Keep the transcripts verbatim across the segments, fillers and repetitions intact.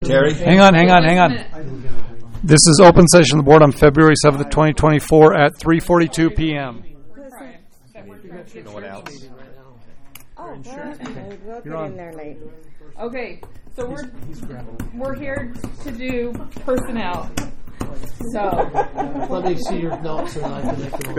Terry? Hang on, hang on, hang on. This is open session of the board on February seventh, twenty twenty-four at three forty-two p.m. No one else. Oh, well, we'll You're get on. in there late. Okay, so we're we're here to do personnel. So Let me see your notes and I can make a motion.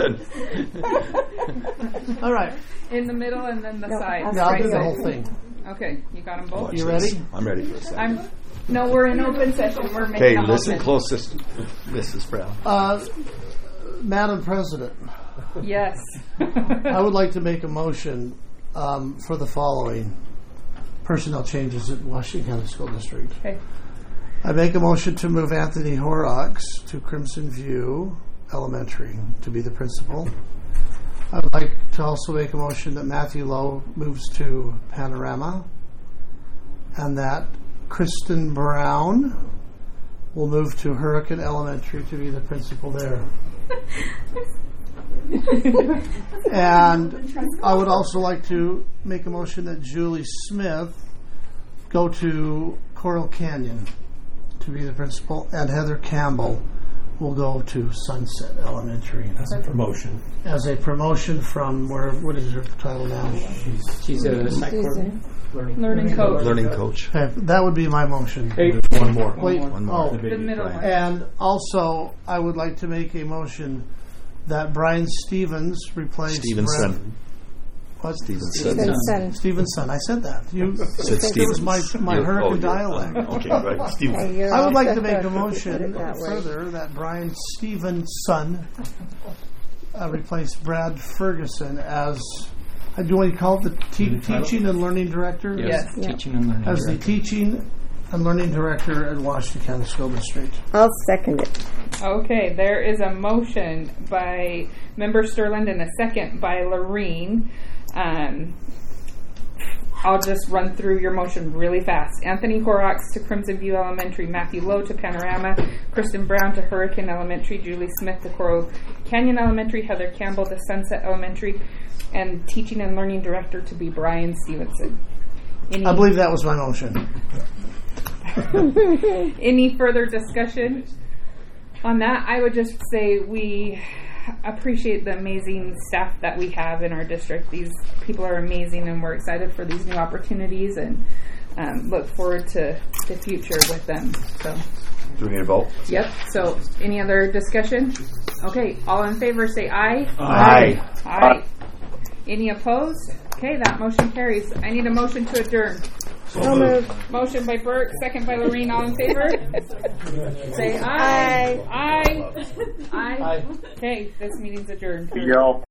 Kristen. All right. in the middle and then the No, sides. Now I'll right do the side. whole thing. Okay, you got them both. You ready? I'm ready for a second. I'm. No, we're in open session. We're making Okay, a listen motion. closest, Missus Brown. Uh, Madam President, Yes. I would like to make a motion um, for the following personnel changes at Washington County School District. Okay. I make a motion to move Anthony Horrocks to Crimson View Elementary to be the principal. I would like to also make a motion that Matthew Lowe moves to Panorama and that Kristen Brown will move to Hurricane Elementary to be the principal there. And I would also like to make a motion that Julie Smith go to Coral Canyon to be the principal, and Heather Campbell will go to Sunset Elementary As a promotion. as a promotion from where. What is her title now? She's a psych Susan. learning. Learning coach. Learning coach. Okay, that would be my motion. Hey, one more. Wait, One more. oh, The middle one. and also I would like to make a motion that Brian Stevens replace Stevenson. Brett- What? Stevenson. Stevenson. Stevenson. I said that. You. Said It was my Stevens. my You're- Hurricane oh, you're- dialect. Okay, right. Stevenson. Okay, you're I would all like set to make there a if you put motion it that way. further that Brian Stevenson uh, replace Brad Ferguson as, uh, do we call it the te- teaching and learning director? Yes. Yeah. Teaching and learning. As the director. teaching and learning director at Washington County School District. I'll second it. Okay, there is a motion by Member Sterland and a second by Lorene. Um, I'll just run through your motion really fast. Anthony Horrocks to Crimson View Elementary, Matthew Lowe to Panorama, Kristen Brown to Hurricane Elementary, Julie Smith to Coral Canyon Elementary, Heather Campbell to Sunset Elementary, and Teaching and Learning Director to be Brian Stevenson. Any, I believe that was my motion. any further discussion on that? I would just say we appreciate the amazing staff that we have in our district. These people are amazing, and we're excited for these new opportunities and um, look forward to the future with them. So, Do we need a vote? yep. So, any other discussion? Okay, all in favor say aye. Aye. Aye. Any opposed? Okay, that motion carries. I need a motion to adjourn. So moved. Motion by Burke, second by Lorene. All in favor? Say aye. Aye. Aye. Aye. Okay, this meeting's adjourned. Y'all.